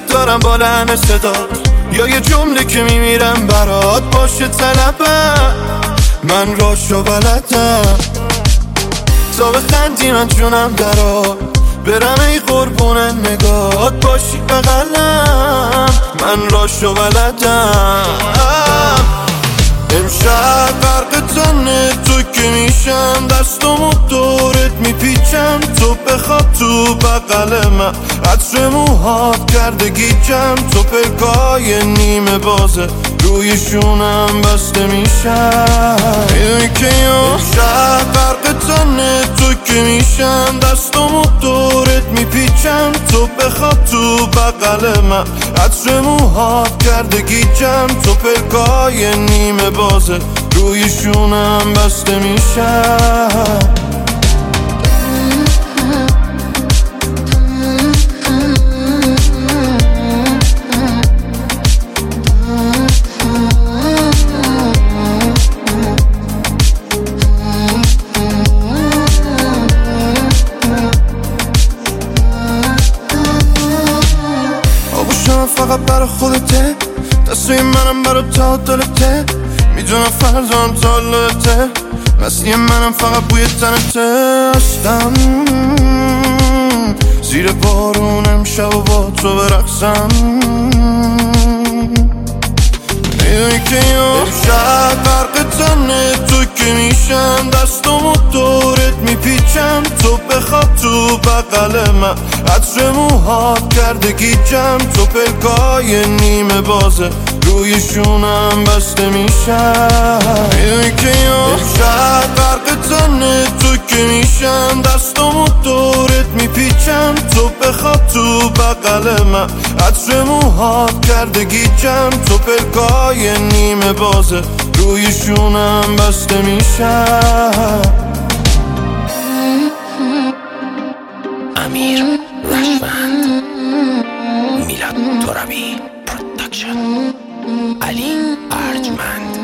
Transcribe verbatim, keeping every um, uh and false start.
دارم با لحن صدا، یا یه جمله که میمیرم برات باشه طلبم. من راشو بلدم تا بخندی من جونم درات، برم ای قربون نگات باشی بغلم. من راشو بلدم امشب غرق تنه تو که میشم، دستمو دورت میپیچم تو بخواب تو بغل من. عطر موهات کرده گیجم، تو پلکای نیمه بازه روی شونم بسته میشم. میدونی که امشب غرق تنه تو که میشم، دستمو دورت میپیچم تو بخواب تو بغل من. عطر موهات کرده گیجم، تو پلکای نیمه بازه روی شونم بسته میشم. فقط برا خودته، دستوی منم برا تا دلته، میدونم فرزان تا لته، مستی منم فقط بوی تنته. هستم زیر بارونم شب و با تو برقصم. میدونی که امشب غرق تنه تو که میشم، دستمو دورت میپیچم تو بخواب تو بغل من. عطر موهات کرده گیجم، تو پلکای نیمه بازه روی شونم بسته میشم. میدونی که امشب غرق تنه تو که میشم، دستمو دورت میپیچم تو بخواب تو بغل من. عطر موهات کرده گیجم، تو پلکای نیمه بازه روی شونم بسته میشم. امیر رشوند، میلاد ترابی پروداکشن، علی ارجمند.